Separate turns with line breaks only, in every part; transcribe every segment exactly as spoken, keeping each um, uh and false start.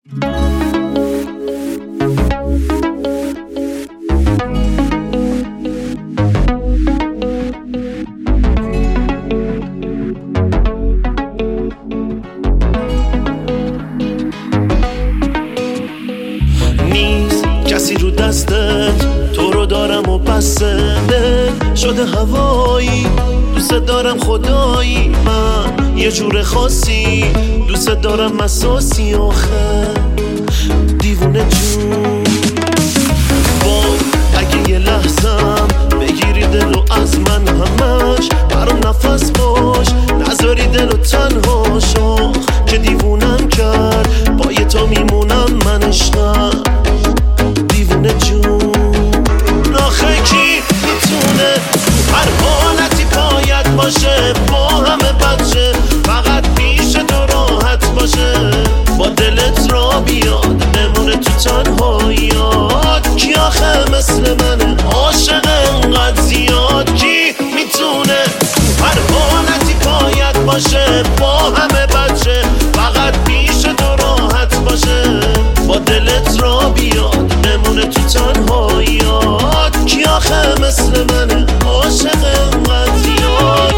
کسی رو دستت تو رو دارم و بسته شده هوایی دوست دارم خدایی من یه جور خاصی دوست دارم مساسی آخه دیوونه جون وای اگه یه لحظم بگیری دلو از من همش برام نفس باش نذاری دلو تنها شاخ که دیوونم کرد با یه تا میمونم من عشقم دیوونه جون آخه کی میتونه تو هر حالتی پایت باشه با همه بچه فقط پیش تو راحت باشه با دلت را بیاد بمونه تو تنهاییات کی آخه مثل منه عاشق انقدر زیاد کی میتونه تو هر حالتی پایت باشه با همه بچه فقط پیش تو راحت باشه با دلت را بیاد بمونه تو تنهاییات کی آخه مثل منه عاشق انقدر زیاد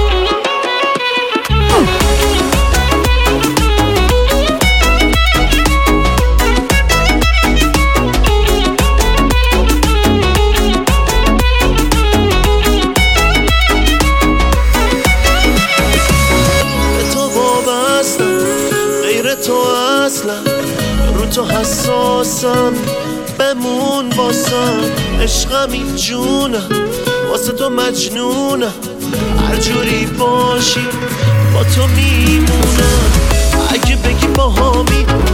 به تو وابستم غیر تو اصلا رو تو حساسم بمون واسم عشقمی جونم واسه تو مجنونم هر جوری باشی با تو میمونم اگه بگی با هامی